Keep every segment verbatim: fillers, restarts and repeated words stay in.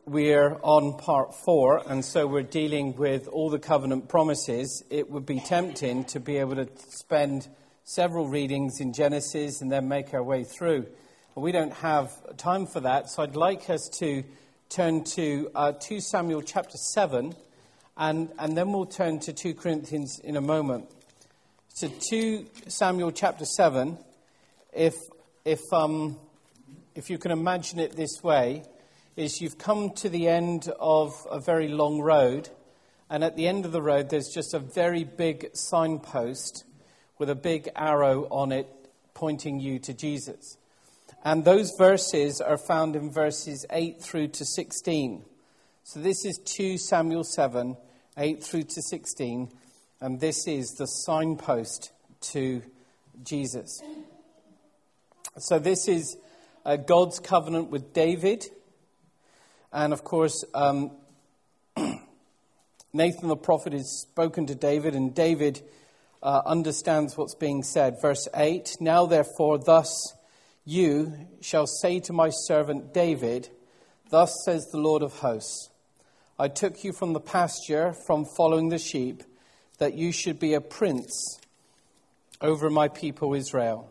we're on part four, and so we're dealing with all the covenant promises. It would be tempting to be able to spend several readings in Genesis and then make our way through. But we don't have time for that, so I'd like us to turn to uh, Second Samuel chapter seven, and, and then we'll turn to Second Corinthians in a moment. So Second Samuel chapter seven, if if um if you can imagine it this way, is you've come to the end of a very long road, and at the end of the road there's just a very big signpost with a big arrow on it pointing you to Jesus. And those verses are found in verses eight through to sixteen. So this is Second Samuel seven, eight through to sixteen, and this is the signpost to Jesus. So this is uh, God's covenant with David. And of course, um, Nathan the prophet has spoken to David, and David uh, understands what's being said. Verse eight, "Now therefore, thus you shall say to my servant David, thus says the Lord of hosts, I took you from the pasture, from following the sheep, that you should be a prince over my people Israel.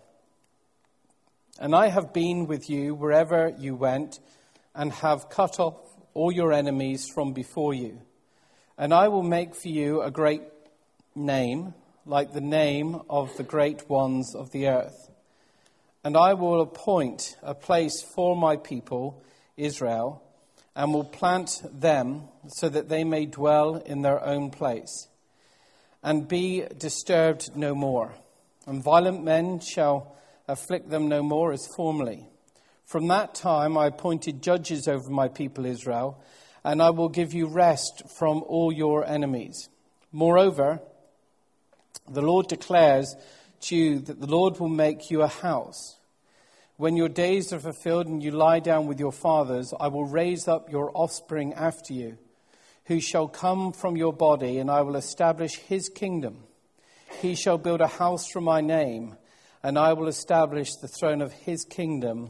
And I have been with you wherever you went, and have cut off all your enemies from before you. And I will make for you a great name, like the name of the great ones of the earth. And I will appoint a place for my people, Israel, and will plant them so that they may dwell in their own place, and be disturbed no more. And violent men shall afflict them no more as formerly. From that time I appointed judges over my people Israel, and I will give you rest from all your enemies. Moreover, the Lord declares to you that the Lord will make you a house. When your days are fulfilled and you lie down with your fathers, I will raise up your offspring after you, who shall come from your body, and I will establish his kingdom. He shall build a house for my name, and I will establish the throne of his kingdom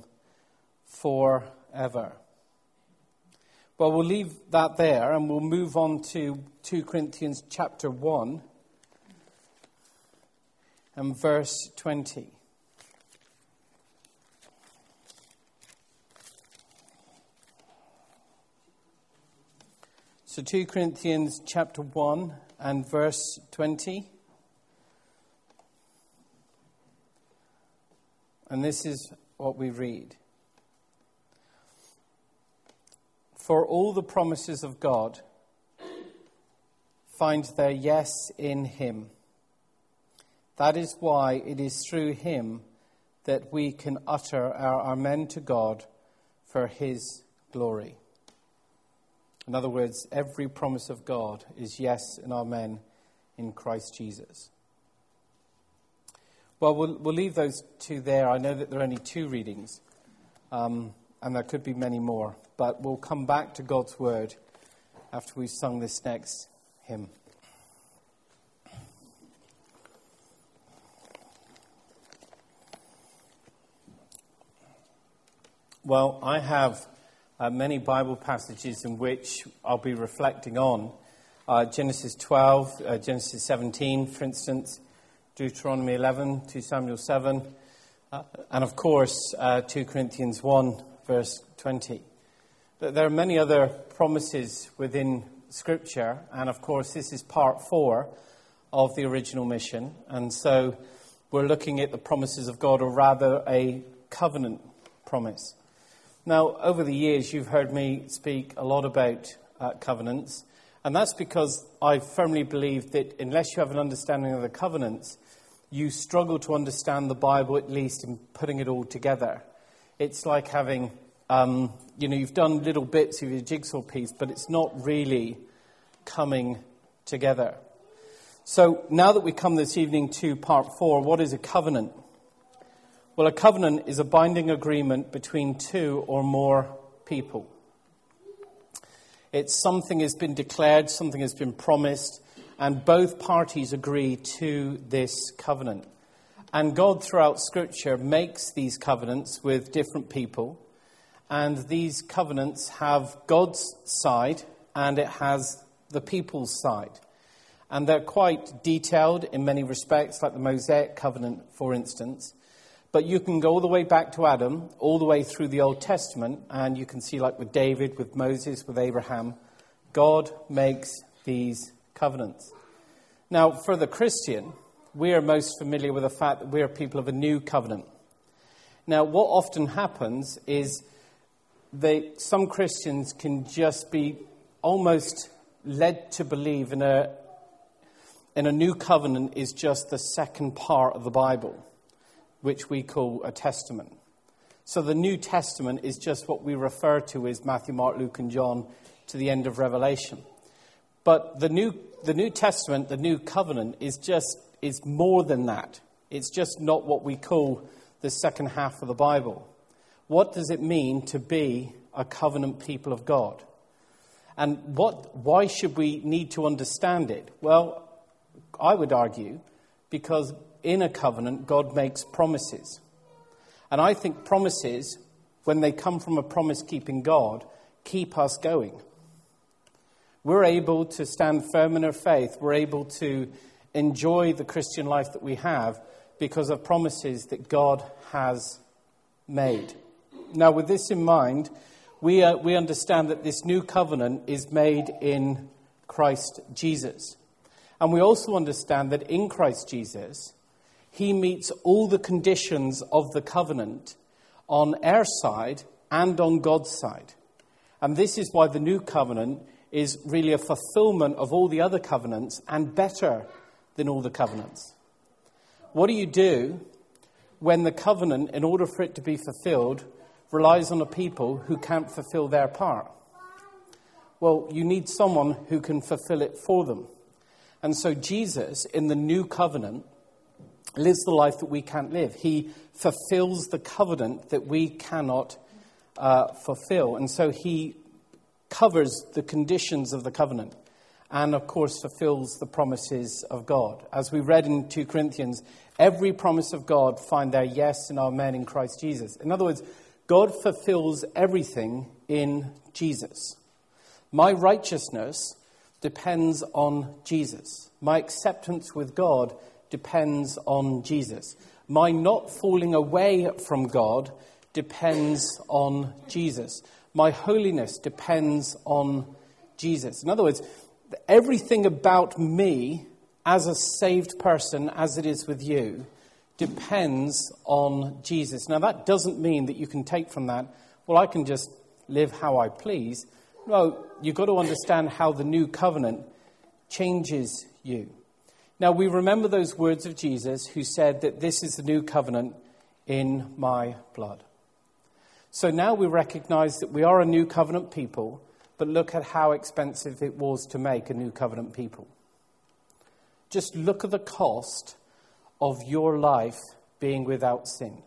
forever." Well, we'll leave that there, and we'll move on to Second Corinthians chapter one and verse twenty. So Second Corinthians chapter one and verse twenty. And this is what we read. "For all the promises of God find their yes in him. That is why it is through him that we can utter our amen to God for his glory." In other words, every promise of God is yes and amen in Christ Jesus. Well, we'll, we'll leave those two there. I know that there are only two readings, um, and there could be many more. But we'll come back to God's word after we've sung this next hymn. Well, I have uh, many Bible passages in which I'll be reflecting on. Uh, Genesis twelve, uh, Genesis seventeen, for instance, Deuteronomy eleven, Second Samuel seven, uh, and of course, uh, Second Corinthians one, verse twenty. But there are many other promises within Scripture, and of course, this is part four of the original mission, and so we're looking at the promises of God, or rather a covenant promise. Now, over the years, you've heard me speak a lot about uh, covenants, and that's because I firmly believe that unless you have an understanding of the covenants, you struggle to understand the Bible, at least in putting it all together. It's like having, um, you know, you've done little bits of your jigsaw piece, but it's not really coming together. So now that we come this evening to part four, what is a covenant? Well, a covenant is a binding agreement between two or more people. It's something has been declared, something has been promised, and both parties agree to this covenant. And God, throughout Scripture, makes these covenants with different people. And these covenants have God's side and it has the people's side. And they're quite detailed in many respects, like the Mosaic covenant, for instance. But you can go all the way back to Adam, all the way through the Old Testament, and you can see, like with David, with Moses, with Abraham, God makes these covenants. Now, for the Christian, we are most familiar with the fact that we are people of a new covenant. Now, what often happens is they, some Christians can just be almost led to believe in a, in a new covenant is just the second part of the Bible, which we call a testament. So the New Testament is just what we refer to as Matthew, Mark, Luke, and John to the end of Revelation. But the New the New Testament, the New Covenant, is just is more than that. It's just not what we call the second half of the Bible. What does it mean to be a covenant people of God? And what why should we need to understand it? Well, I would argue because in a covenant, God makes promises. And I think promises, when they come from a promise-keeping God, keep us going. We're able to stand firm in our faith. We're able to enjoy the Christian life that we have because of promises that God has made. Now, with this in mind, we uh, we understand that this new covenant is made in Christ Jesus. And we also understand that in Christ Jesus, he meets all the conditions of the covenant on our side and on God's side. And this is why the new covenant is really a fulfillment of all the other covenants and better than all the covenants. What do you do when the covenant, in order for it to be fulfilled, relies on a people who can't fulfill their part? Well, you need someone who can fulfill it for them. And so Jesus, in the new covenant, lives the life that we can't live. He fulfills the covenant that we cannot uh, fulfill. And so he covers the conditions of the covenant and, of course, fulfills the promises of God. As we read in Second Corinthians, every promise of God find their yes and amen in Christ Jesus. In other words, God fulfills everything in Jesus. My righteousness depends on Jesus. My acceptance with God depends on Jesus. My not falling away from God depends on Jesus. My holiness depends on Jesus. In other words, everything about me as a saved person, as it is with you, depends on Jesus. Now, that doesn't mean that you can take from that, well, I can just live how I please. No, you've got to understand how the new covenant changes you. Now, we remember those words of Jesus who said that this is the new covenant in my blood. So now we recognize that we are a new covenant people, but look at how expensive it was to make a new covenant people. Just look at the cost of your life being without sin.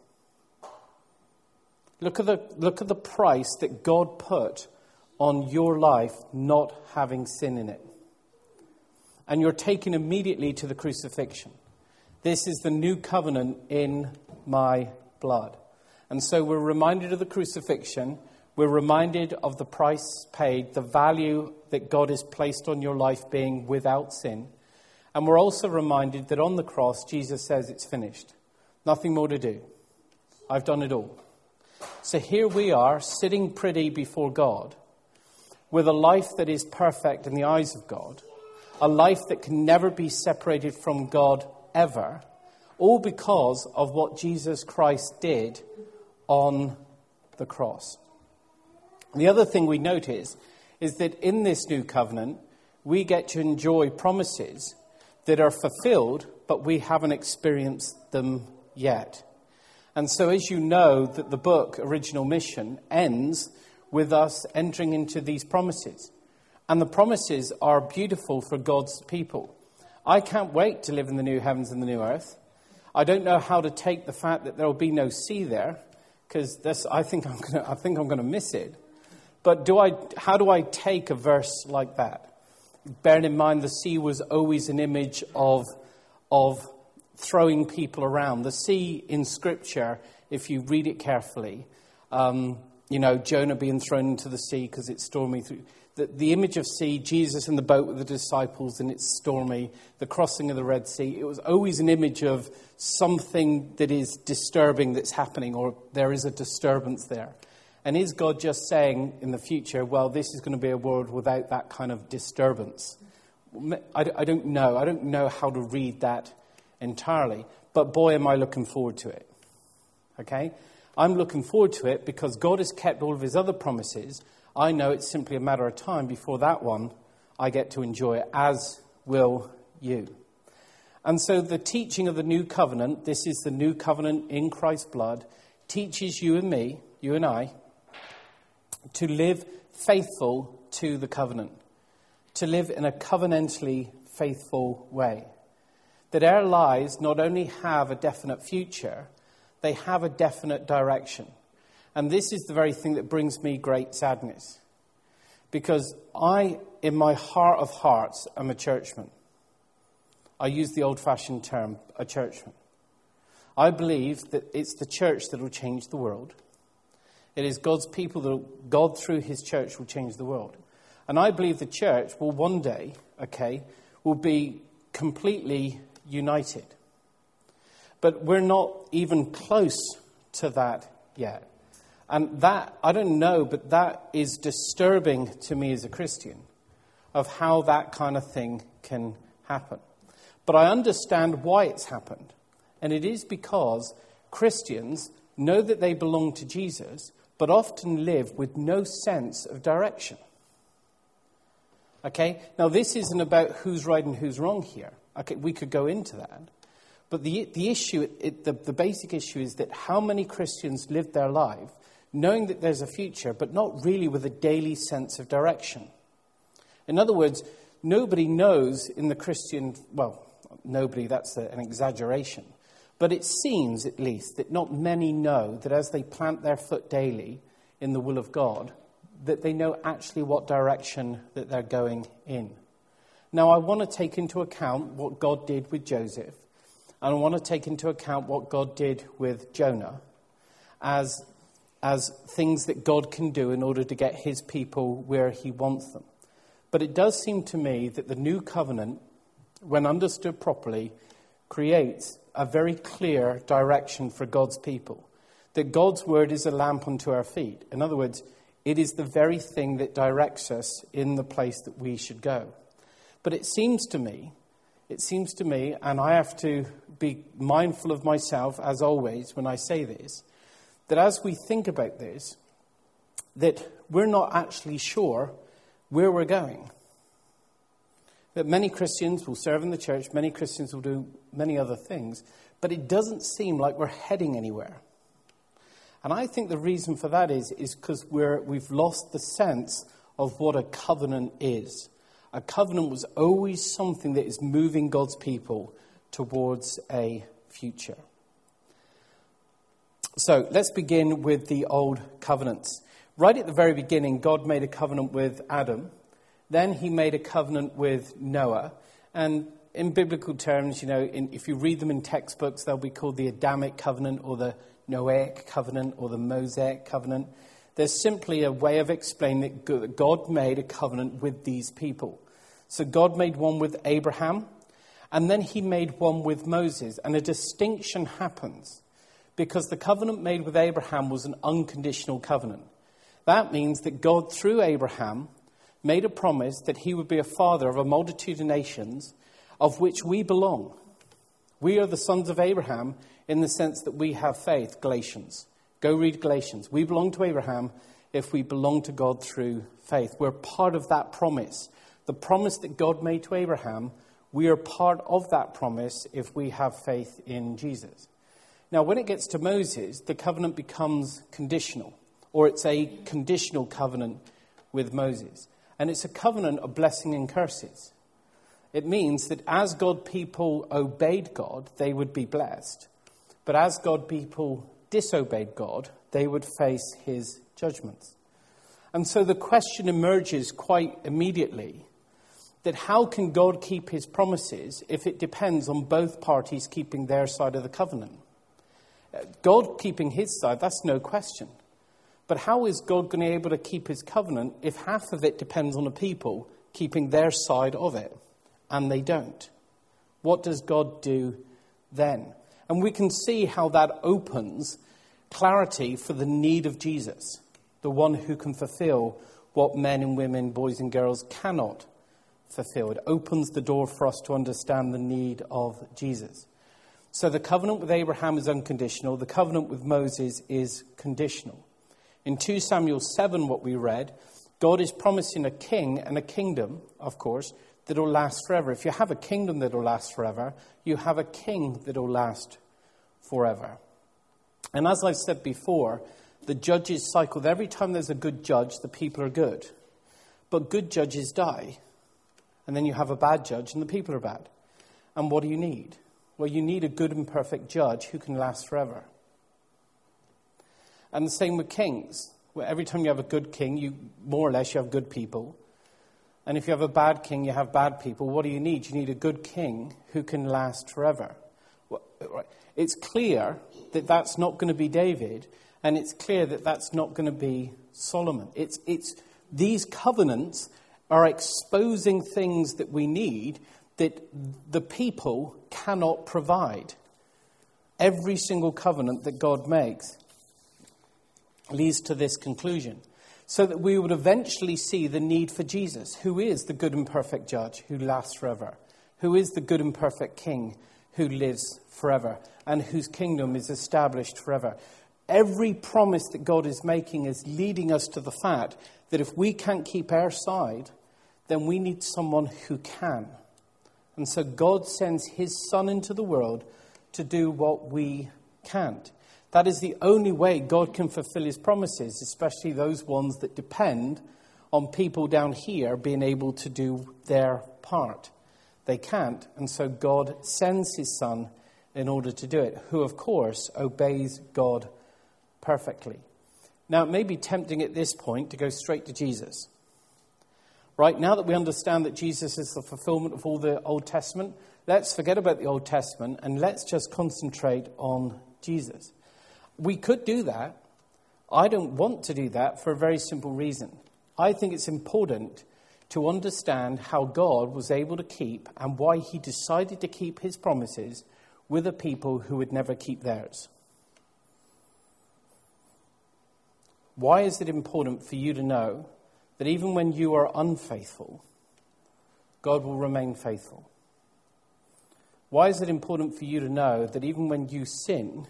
Look at the, look at the price that God put on your life not having sin in it. And you're taken immediately to the crucifixion. This is the new covenant in my blood. And so we're reminded of the crucifixion. We're reminded of the price paid, the value that God has placed on your life being without sin. And we're also reminded that on the cross, Jesus says it's finished. Nothing more to do. I've done it all. So here we are, sitting pretty before God, with a life that is perfect in the eyes of God, a life that can never be separated from God ever, all because of what Jesus Christ did on the cross. And the other thing we notice is that in this new covenant, we get to enjoy promises that are fulfilled, but we haven't experienced them yet. And so as you know, that the book, Original Mission, ends with us entering into these promises. And the promises are beautiful for God's people. I can't wait to live in the new heavens and the new earth. I don't know how to take the fact that there will be no sea there, because this I think I'm going to I think I'm going to miss it. But do I? How do I take a verse like that? Bearing in mind the sea was always an image of of throwing people around. The sea in Scripture, if you read it carefully, um, you know, Jonah being thrown into the sea because it's stormy. Through the, the image of sea, Jesus in the boat with the disciples and it's stormy, the crossing of the Red Sea. It was always an image of something that is disturbing that's happening, or there is a disturbance there. And is God just saying in the future, well, this is going to be a world without that kind of disturbance? I, I don't know. I don't know how to read that entirely. But boy, am I looking forward to it. Okay? I'm looking forward to it because God has kept all of his other promises. I know it's simply a matter of time before that one I get to enjoy it, as will you. And so the teaching of the new covenant, this is the new covenant in Christ's blood, teaches you and me, you and I, to live faithful to the covenant, to live in a covenantally faithful way. That our lives not only have a definite future, they have a definite direction. And this is the very thing that brings me great sadness. Because I, in my heart of hearts, am a churchman. I use the old-fashioned term, a churchman. I believe that it's the church that will change the world. It is God's people that God, through his church, will change the world. And I believe the church will one day, okay, will be completely united. But we're not even close to that yet. And that, I don't know, but that is disturbing to me as a Christian, of how that kind of thing can happen. But I understand why it's happened. And it is because Christians know that they belong to Jesus, but often live with no sense of direction. Okay? Now, this isn't about who's right and who's wrong here. Okay, we could go into that. But the the issue, it, the, the basic issue is that how many Christians live their life knowing that there's a future, but not really with a daily sense of direction. In other words, nobody knows in the Christian, well, nobody, that's a, an exaggeration. But it seems, at least, that not many know that as they plant their foot daily in the will of God, that they know actually what direction that they're going in. Now, I want to take into account what God did with Joseph, and I want to take into account what God did with Jonah as, as things that God can do in order to get his people where he wants them. But it does seem to me that the new covenant, when understood properly, creates a very clear direction for God's people. That God's word is a lamp unto our feet. In other words, it is the very thing that directs us in the place that we should go. But it seems to me, it seems to me, and I have to be mindful of myself, as always, when I say this, that as we think about this, that we're not actually sure where we're going. That many Christians will serve in the church, many Christians will do many other things, but it doesn't seem like we're heading anywhere. And I think the reason for that is is because we're we've lost the sense of what a covenant is. A covenant was always something that is moving God's people towards a future. So let's begin with the old covenants. Right at the very beginning, God made a covenant with Adam. Then he made a covenant with Noah. And in biblical terms, you know, in, if you read them in textbooks, they'll be called the Adamic covenant or the Noahic covenant or the Mosaic covenant. There's simply a way of explaining that God made a covenant with these people. So God made one with Abraham, and then he made one with Moses. And a distinction happens because the covenant made with Abraham was an unconditional covenant. That means that God, through Abraham, made a promise that he would be a father of a multitude of nations of which we belong. We are the sons of Abraham in the sense that we have faith, Galatians. Go read Galatians. We belong to Abraham if we belong to God through faith. We're part of that promise. The promise that God made to Abraham, we are part of that promise if we have faith in Jesus. Now, when it gets to Moses, the covenant becomes conditional, or it's a conditional covenant with Moses. And it's a covenant of blessing and curses. It means that as God people obeyed God, they would be blessed. But as God people disobeyed God, they would face his judgments. And so the question emerges quite immediately that how can God keep his promises if it depends on both parties keeping their side of the covenant? God keeping his side, that's no question. But how is God going to be able to keep his covenant if half of it depends on the people keeping their side of it, and they don't? What does God do then? And we can see how that opens clarity for the need of Jesus, the one who can fulfill what men and women, boys and girls cannot fulfill. It opens the door for us to understand the need of Jesus. So the covenant with Abraham is unconditional. The covenant with Moses is conditional. In Second Samuel seven, what we read, God is promising a king and a kingdom, of course, that will last forever. If you have a kingdom that will last forever, you have a king that will last forever. And as I've said before, the judges cycle. Every time there's a good judge, the people are good. But good judges die. And then you have a bad judge and the people are bad. And what do you need? Well, you need a good and perfect judge who can last forever. And the same with kings. Where every time you have a good king, you more or less you have good people. And if you have a bad king, you have bad people. What do you need? You need a good king who can last forever. Well, it's clear that that's not going to be David, and it's clear that that's not going to be Solomon. It's it's these covenants are exposing things that we need that the people cannot provide. Every single covenant that God makes leads to this conclusion, so that we would eventually see the need for Jesus, who is the good and perfect judge who lasts forever, who is the good and perfect king who lives forever, and whose kingdom is established forever. Every promise that God is making is leading us to the fact that if we can't keep our side, then we need someone who can. And so God sends his Son into the world to do what we can't. That is the only way God can fulfill his promises, especially those ones that depend on people down here being able to do their part. They can't, and so God sends his Son in order to do it, who, of course, obeys God perfectly. Now, it may be tempting at this point to go straight to Jesus. Right, now that we understand that Jesus is the fulfillment of all the Old Testament, let's forget about the Old Testament and let's just concentrate on Jesus. We could do that. I don't want to do that for a very simple reason. I think it's important to understand how God was able to keep and why he decided to keep his promises with a people who would never keep theirs. Why is it important for you to know that even when you are unfaithful, God will remain faithful? Why is it important for you to know that even when you sin,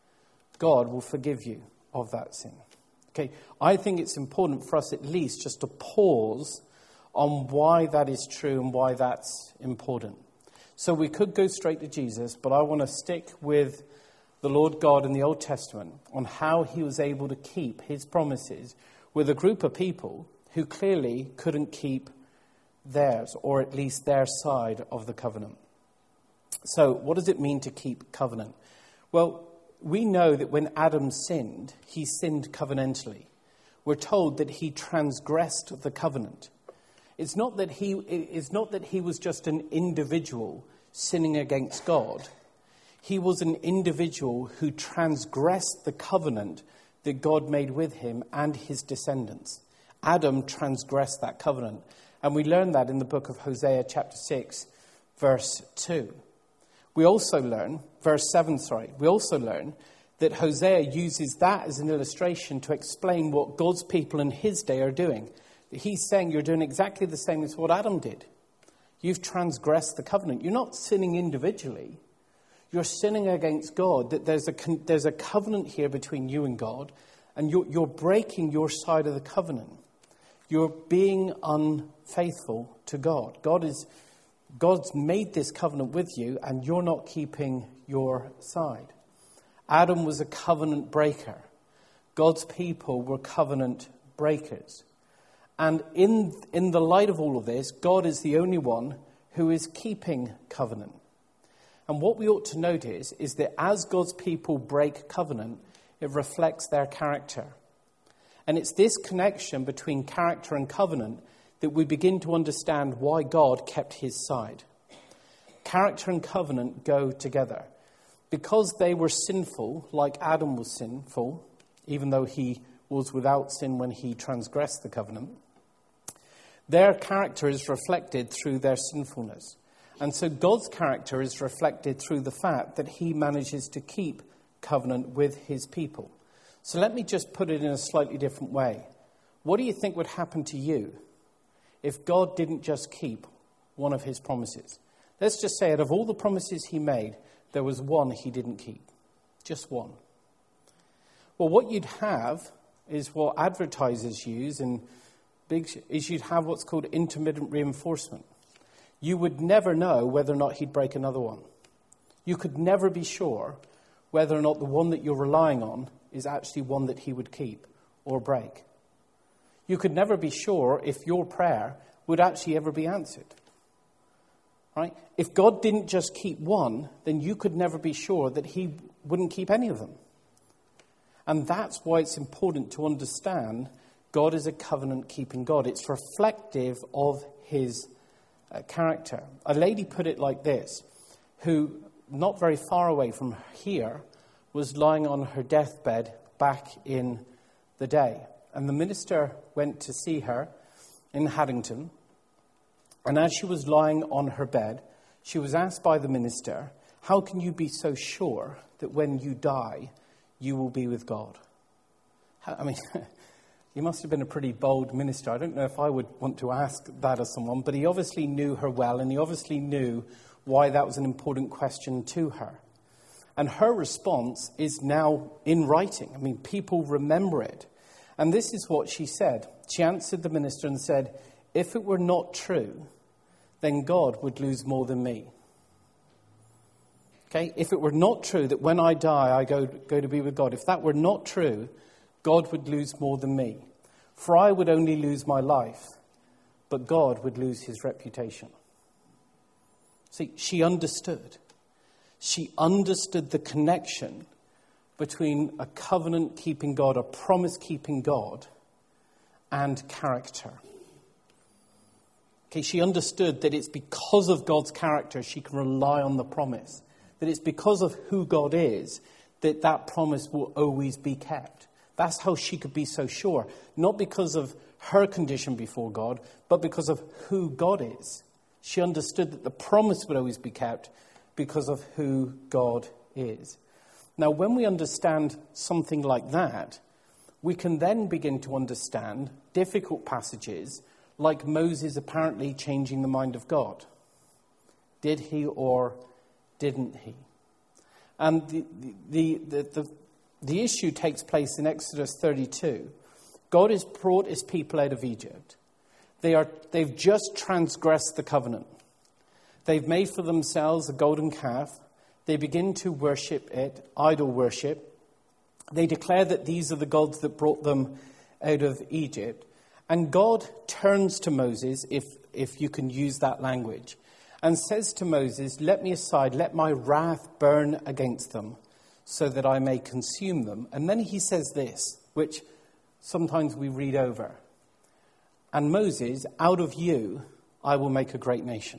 God will forgive you of that sin? Okay, I think it's important for us at least just to pause on why that is true and why that's important. So we could go straight to Jesus, but I want to stick with the Lord God in the Old Testament on how he was able to keep his promises with a group of people who clearly couldn't keep theirs, or at least their side of the covenant. So what does it mean to keep covenant? Well, we know that when Adam sinned, he sinned covenantally. We're told that he transgressed the covenant. It's not that he, it's not that he was just an individual sinning against God. He was an individual who transgressed the covenant that God made with him and his descendants. Adam transgressed that covenant. And we learn that in the book of Hosea chapter six, verse two. We also learn, verse seven, sorry, we also learn that Hosea uses that as an illustration to explain what God's people in his day are doing. He's saying you're doing exactly the same as what Adam did. You've transgressed the covenant. You're not sinning individually. You're sinning against God. That there's a there's a covenant here between you and God, and you're, you're breaking your side of the covenant. You're being unfaithful to God. God is God's made this covenant with you, and you're not keeping your side. Adam was a covenant breaker. God's people were covenant breakers. And in, in the light of all of this, God is the only one who is keeping covenant. And what we ought to notice is that as God's people break covenant, it reflects their character. And it's this connection between character and covenant that we begin to understand why God kept his side. Character and covenant go together. Because they were sinful, like Adam was sinful, even though he was without sin when he transgressed the covenant, their character is reflected through their sinfulness. And so God's character is reflected through the fact that he manages to keep covenant with his people. So let me just put it in a slightly different way. What do you think would happen to you if God didn't just keep one of his promises? Let's just say out of all the promises he made, there was one he didn't keep. Just one. Well, what you'd have is what advertisers use in big, is you'd have what's called intermittent reinforcement. You would never know whether or not he'd break another one. You could never be sure whether or not the one that you're relying on is actually one that he would keep or break. You could never be sure if your prayer would actually ever be answered. Right? If God didn't just keep one, then you could never be sure that he wouldn't keep any of them. And that's why it's important to understand God is a covenant-keeping God. It's reflective of his uh, character. A lady put it like this, who, not very far away from here, was lying on her deathbed back in the day. And the minister went to see her in Haddington. And as she was lying on her bed, she was asked by the minister, how can you be so sure that when you die, you will be with God? I mean, he must have been a pretty bold minister. I don't know if I would want to ask that of someone, but he obviously knew her well, and he obviously knew why that was an important question to her. And her response is now in writing. I mean, people remember it. And this is what she said. She answered the minister and said, if it were not true, then God would lose more than me. Okay, if it were not true that when I die, I go, go to be with God, if that were not true, God would lose more than me. For I would only lose my life, but God would lose his reputation. See, she understood. She understood the connection between a covenant-keeping God, a promise-keeping God, and character. Okay, she understood that it's because of God's character she can rely on the promise. That it's because of who God is that that promise will always be kept. That's how she could be so sure. Not because of her condition before God, but because of who God is. She understood that the promise would always be kept because of who God is. Now, when we understand something like that, we can then begin to understand difficult passages like Moses apparently changing the mind of God. Did he or didn't he? And the, the, the, the, the issue takes place in Exodus thirty-two. God has brought his people out of Egypt. They are, they've just transgressed the covenant. They've made for themselves a golden calf. They begin to worship it, idol worship. They declare that these are the gods that brought them out of Egypt. And God turns to Moses, if, if you can use that language, and says to Moses, let me aside, let my wrath burn against them, so that I may consume them. And then he says this, which sometimes we read over. And Moses, out of you, I will make a great nation.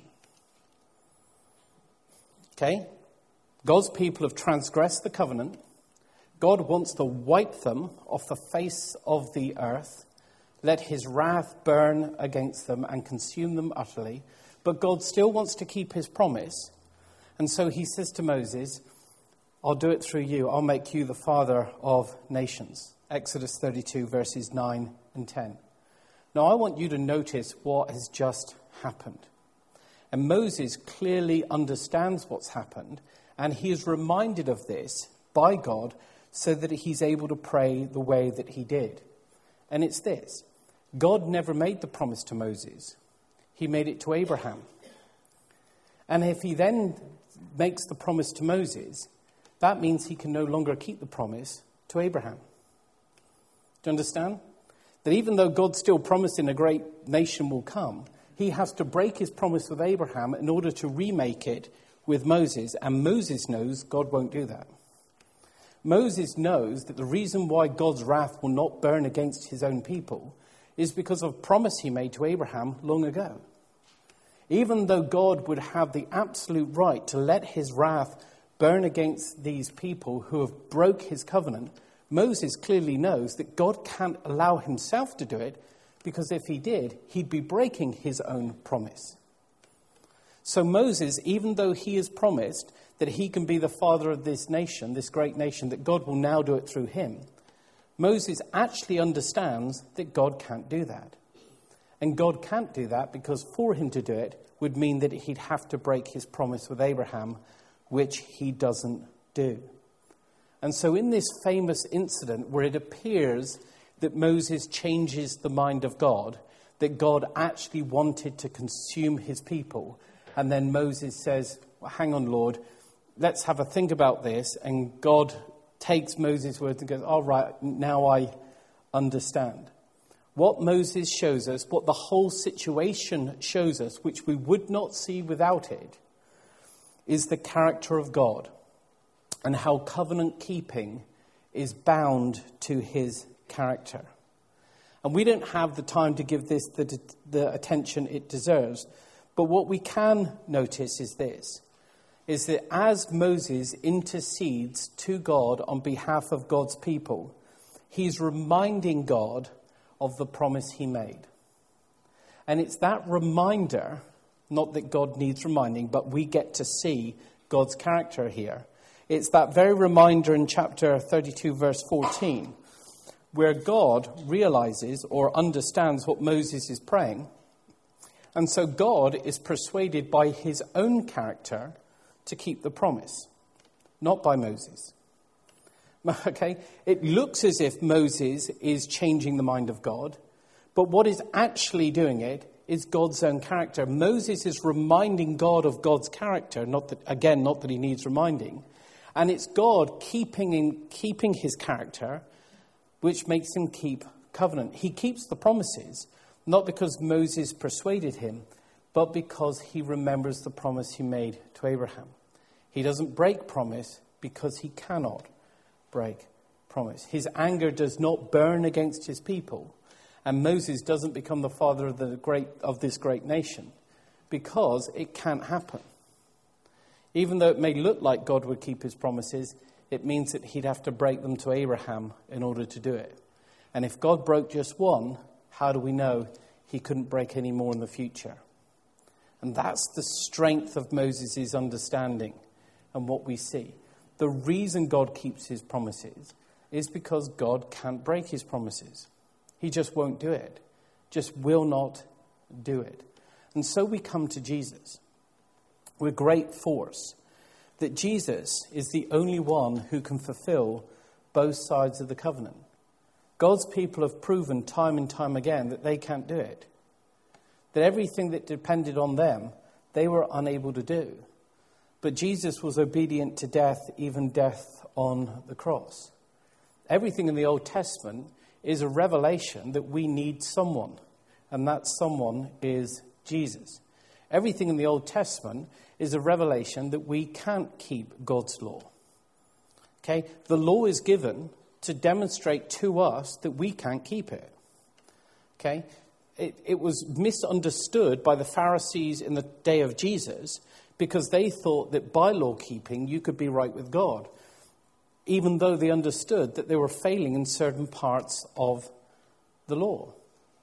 Okay? God's people have transgressed the covenant. God wants to wipe them off the face of the earth, let his wrath burn against them and consume them utterly. But God still wants to keep his promise. And so he says to Moses, I'll do it through you. I'll make you the father of nations. Exodus thirty-two, verses nine and ten. Now, I want you to notice what has just happened. And Moses clearly understands what's happened. And he is reminded of this by God so that he's able to pray the way that he did. And it's this. God never made the promise to Moses. He made it to Abraham. And if he then makes the promise to Moses, that means he can no longer keep the promise to Abraham. Do you understand? That even though God still promising a great nation will come, he has to break his promise with Abraham in order to remake it with Moses. And Moses knows God won't do that. Moses knows that the reason why God's wrath will not burn against his own people is because of a promise he made to Abraham long ago. Even though God would have the absolute right to let his wrath burn against these people who have broke his covenant, Moses clearly knows that God can't allow himself to do it, because if he did, he'd be breaking his own promise. So Moses, even though he has promised that he can be the father of this nation, this great nation, that God will now do it through him, Moses actually understands that God can't do that. And God can't do that because for him to do it would mean that he'd have to break his promise with Abraham, which he doesn't do. And so in this famous incident where it appears that Moses changes the mind of God, that God actually wanted to consume his people, and then Moses says, well, hang on, Lord, let's have a think about this. And God takes Moses' words and goes, all right, now I understand. What Moses shows us, what the whole situation shows us, which we would not see without it, is the character of God and how covenant keeping is bound to his character. And we don't have the time to give this the, the attention it deserves. But what we can notice is this, is that as Moses intercedes to God on behalf of God's people, he's reminding God of the promise he made. And it's that reminder, not that God needs reminding, but we get to see God's character here. It's that very reminder in chapter thirty-two, verse fourteen, where God realizes or understands what Moses is praying. And so God is persuaded by his own character to keep the promise, not by Moses. Okay? It looks as if Moses is changing the mind of God, but what is actually doing it is God's own character. Moses is reminding God of God's character, not that, again, not that he needs reminding. And it's God keeping in, keeping his character, which makes him keep covenant. He keeps the promises, not because Moses persuaded him, but because he remembers the promise he made to Abraham. He doesn't break promise because he cannot break promise. His anger does not burn against his people, and Moses doesn't become the father of the great of this great nation because it can't happen. Even though it may look like God would keep his promises, it means that he'd have to break them to Abraham in order to do it. And if God broke just one, how do we know he couldn't break any more in the future? And that's the strength of Moses' understanding and what we see. The reason God keeps his promises is because God can't break his promises. He just won't do it. Just will not do it. And so we come to Jesus with great force that Jesus is the only one who can fulfill both sides of the covenant. God's people have proven time and time again that they can't do it. That everything that depended on them, they were unable to do. But Jesus was obedient to death, even death on the cross. Everything in the Old Testament is a revelation that we need someone, and that someone is Jesus. Everything in the Old Testament is a revelation that we can't keep God's law. Okay? The law is given to demonstrate to us that we can't keep it. Okay? It, it was misunderstood by the Pharisees in the day of Jesus because they thought that by law keeping you could be right with God, even though they understood that they were failing in certain parts of the law.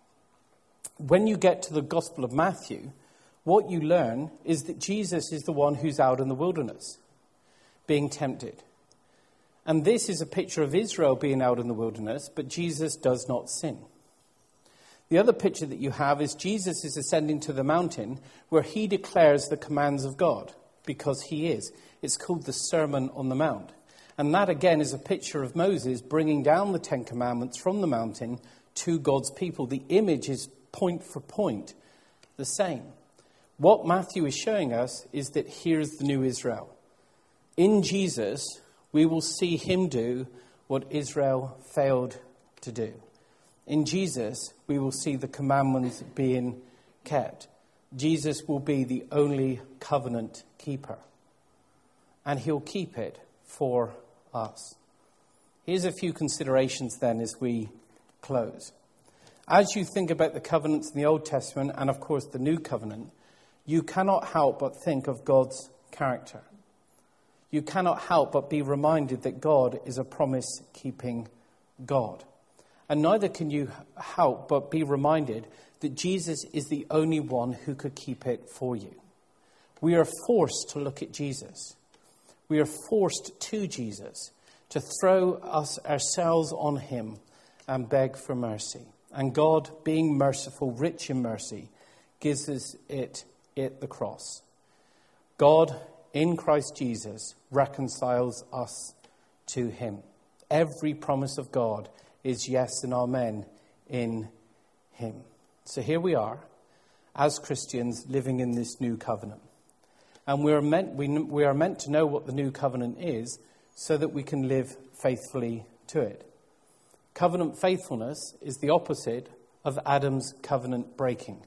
When you get to the Gospel of Matthew, what you learn is that Jesus is the one who's out in the wilderness, being tempted. And this is a picture of Israel being out in the wilderness, but Jesus does not sin. The other picture that you have is Jesus is ascending to the mountain where he declares the commands of God, because he is. It's called the Sermon on the Mount. And that again is a picture of Moses bringing down the Ten Commandments from the mountain to God's people. The image is point for point the same. What Matthew is showing us is that here's the new Israel. In Jesus, we will see him do what Israel failed to do. In Jesus, we will see the commandments being kept. Jesus will be the only covenant keeper. And he'll keep it for us. Here's a few considerations then as we close. As you think about the covenants in the Old Testament and of course the New Covenant, you cannot help but think of God's character. You cannot help but be reminded that God is a promise-keeping God. And neither can you help but be reminded that Jesus is the only one who could keep it for you. We are forced to look at Jesus. We are forced to Jesus, to throw us ourselves on him and beg for mercy. And God, being merciful, rich in mercy, gives us it at the cross. God, in Christ Jesus, reconciles us to him. Every promise of God is yes and amen in him. So here we are, as Christians, living in this new covenant. And we are meant, we, we are meant to know what the new covenant is so that we can live faithfully to it. Covenant faithfulness is the opposite of Adam's covenant breaking.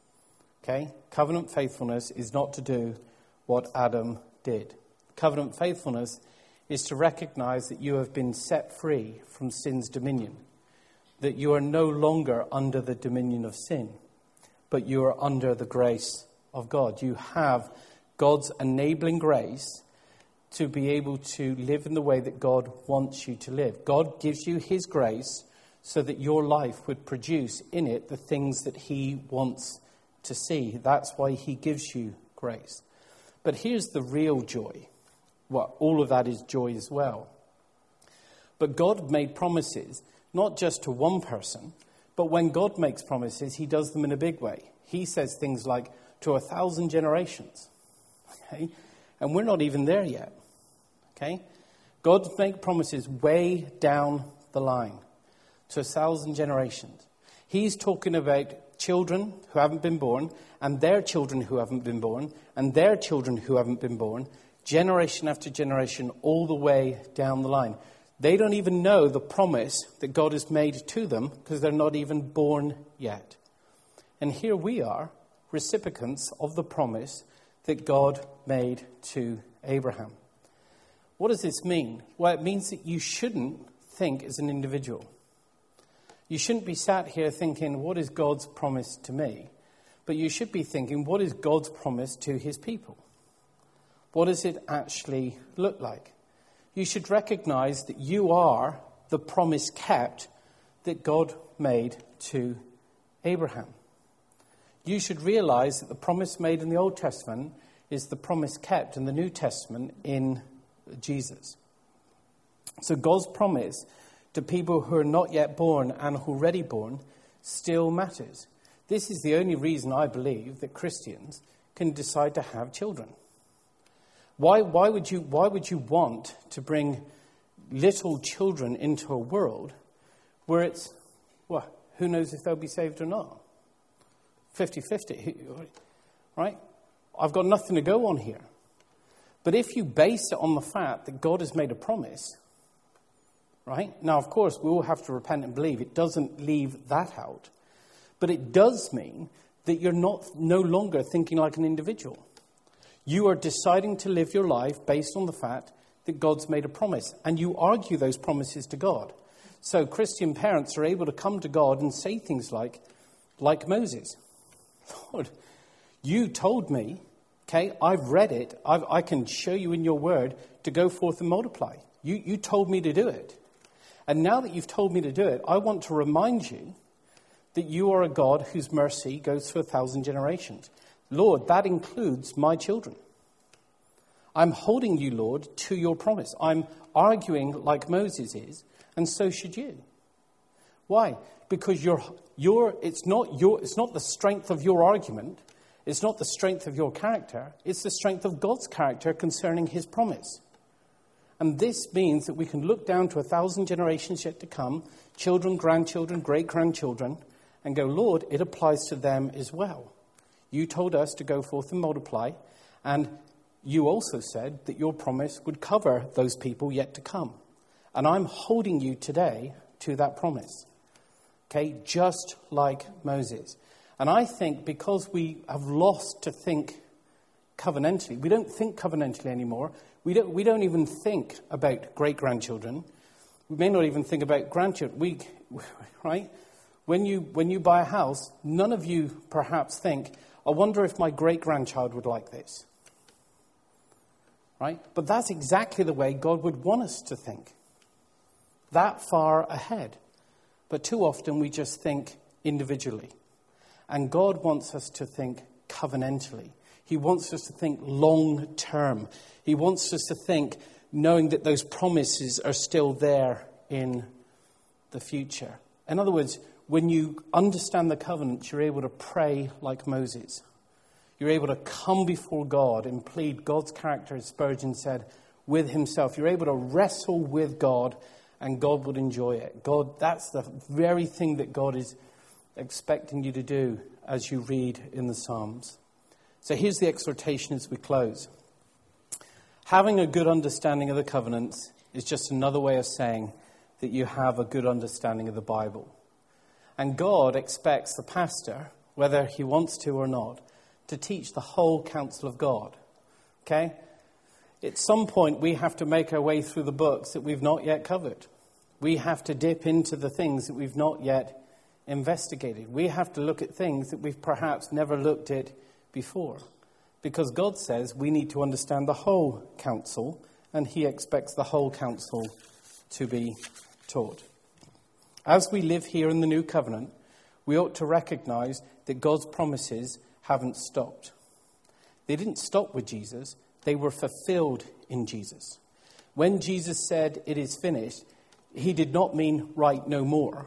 Okay? Covenant faithfulness is not to do what Adam did. Covenant faithfulness is to recognize that you have been set free from sin's dominion, that you are no longer under the dominion of sin, but you are under the grace of God. You have God's enabling grace to be able to live in the way that God wants you to live. God gives you his grace so that your life would produce in it the things that he wants to see. That's why he gives you grace. But here's the real joy. Well, all of that is joy as well. But God made promises, not just to one person, but when God makes promises, he does them in a big way. He says things like, to a thousand generations. Okay? And we're not even there yet. Okay? God makes promises way down the line to a thousand generations. He's talking about children who haven't been born, and their children who haven't been born, and their children who haven't been born, generation after generation, all the way down the line. They don't even know the promise that God has made to them because they're not even born yet. And here we are, recipients of the promise that God made to Abraham. What does this mean? Well, it means that you shouldn't think as an individual. You shouldn't be sat here thinking, what is God's promise to me? But you should be thinking, what is God's promise to his people? What does it actually look like? You should recognize that you are the promise kept that God made to Abraham. You should realize that the promise made in the Old Testament is the promise kept in the New Testament in Jesus. So God's promise to people who are not yet born and already born still matters. This is the only reason I believe that Christians can decide to have children. Why, why would you, why would you want to bring little children into a world where it's, well, who knows if they'll be saved or not? fifty-fifty, right? I've got nothing to go on here. But if you base it on the fact that God has made a promise, right? Now, of course, we all have to repent and believe. It doesn't leave that out. But it does mean that you're not no longer thinking like an individual. You are deciding to live your life based on the fact that God's made a promise. And you argue those promises to God. So Christian parents are able to come to God and say things like, like Moses. Lord, you told me, okay, I've read it. I've, I can show you in your word to go forth and multiply. You, you told me to do it. And now that you've told me to do it, I want to remind you that you are a God whose mercy goes for a thousand generations. Lord, that includes my children. I'm holding you, Lord, to your promise. I'm arguing like Moses is, and so should you. Why? Because you're, you're, it's not your, it's not the strength of your argument. It's not the strength of your character. It's the strength of God's character concerning his promise. And this means that we can look down to a thousand generations yet to come, children, grandchildren, great-grandchildren, and go, Lord, it applies to them as well. You told us to go forth and multiply, and you also said that your promise would cover those people yet to come. And I'm holding you today to that promise. Okay, just like Moses. And I think because we have lost to think covenantally, we don't think covenantally anymore. We don't, we don't even think about great-grandchildren. We may not even think about grandchildren. We, right? When you, when you buy a house, none of you perhaps think, I wonder if my great-grandchild would like this. Right? But that's exactly the way God would want us to think. that far ahead. But too often we just think individually. And God wants us to think covenantally. He wants us to think long term. He wants us to think knowing that those promises are still there in the future. In other words, when you understand the covenant, you're able to pray like Moses. You're able to come before God and plead God's character, as Spurgeon said, with himself. You're able to wrestle with God, and God would enjoy it. God, that's the very thing that God is expecting you to do as you read in the Psalms. So here's the exhortation as we close. Having a good understanding of the covenants is just another way of saying that you have a good understanding of the Bible. And God expects the pastor, whether he wants to or not, to teach the whole counsel of God. Okay? At some point, we have to make our way through the books that we've not yet covered. We have to dip into the things that we've not yet investigated. We have to look at things that we've perhaps never looked at before. Because God says we need to understand the whole counsel, and he expects the whole counsel to be taught. As we live here in the new covenant, we ought to recognize that God's promises haven't stopped. They didn't stop with Jesus. They were fulfilled in Jesus. When Jesus said, "It is finished," he did not mean, "Right, no more."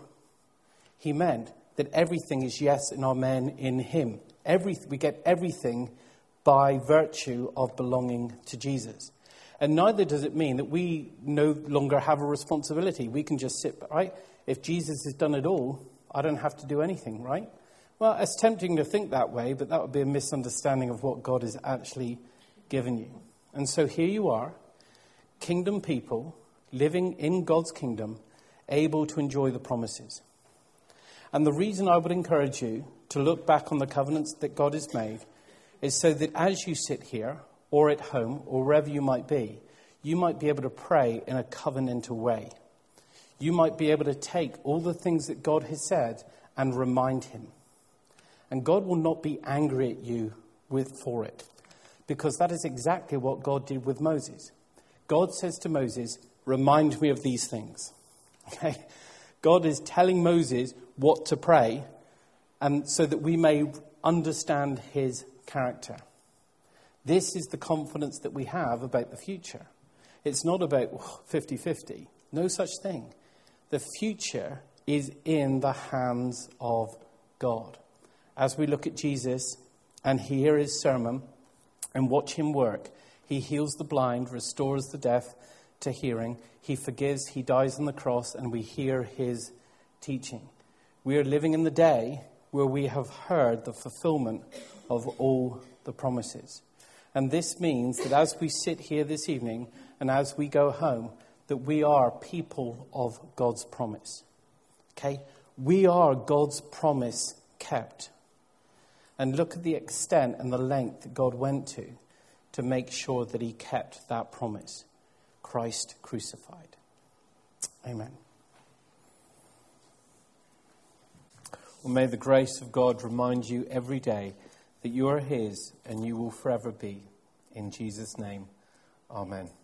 He meant that everything is yes and amen in him. Every, we get everything by virtue of belonging to Jesus. And neither does it mean that we no longer have a responsibility. We can just sit, right? If Jesus has done it all, I don't have to do anything, right? Well, it's tempting to think that way, but that would be a misunderstanding of what God has actually given you. And so here you are, kingdom people, living in God's kingdom, able to enjoy the promises. And the reason I would encourage you to look back on the covenants that God has made is so that as you sit here, or at home, or wherever you might be, you might be able to pray in a covenantal way. You might be able to take all the things that God has said and remind him. And God will not be angry at you with for it, because that is exactly what God did with Moses. God says to Moses, "Remind me of these things." Okay? God is telling Moses what to pray, and so that we may understand his character. This is the confidence that we have about the future. It's not about fifty-fifty. No such thing. The future is in the hands of God. As we look at Jesus and hear his sermon and watch him work, he heals the blind, restores the deaf to hearing. He forgives, he dies on the cross, and we hear his teaching. We are living in the day where we have heard the fulfillment of all the promises. And this means that as we sit here this evening and as we go home, that we are people of God's promise. Okay? We are God's promise kept. And look at the extent and the length that God went to to make sure that he kept that promise. Christ crucified. Amen. Well, may the grace of God remind you every day that you are his and you will forever be. In Jesus' name, amen.